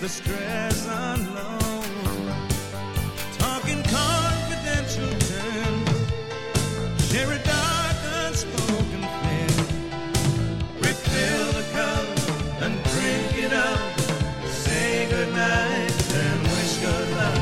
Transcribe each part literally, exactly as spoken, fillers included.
the stress unload. Talking confidential terms, share a dark unspoken fear. Refill the cup and drink it up. Say goodnight and wish good luck.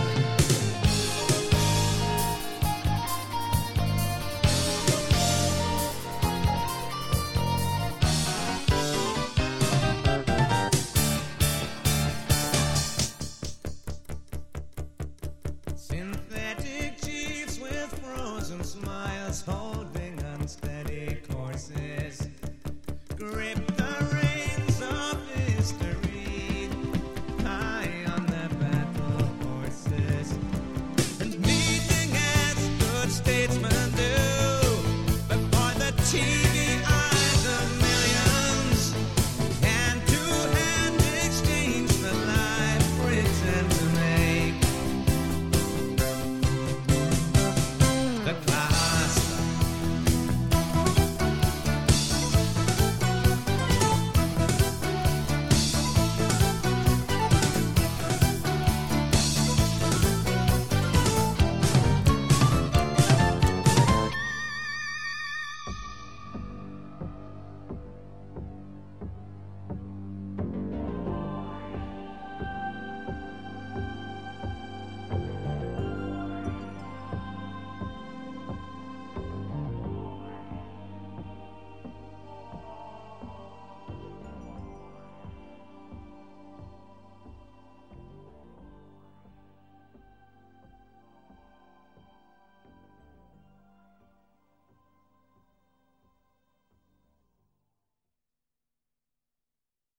Synthetic chiefs with frozen smiles, holding unsteady courses, grip the reins of history high on their battle horses, and meeting as good statesmen do before the chief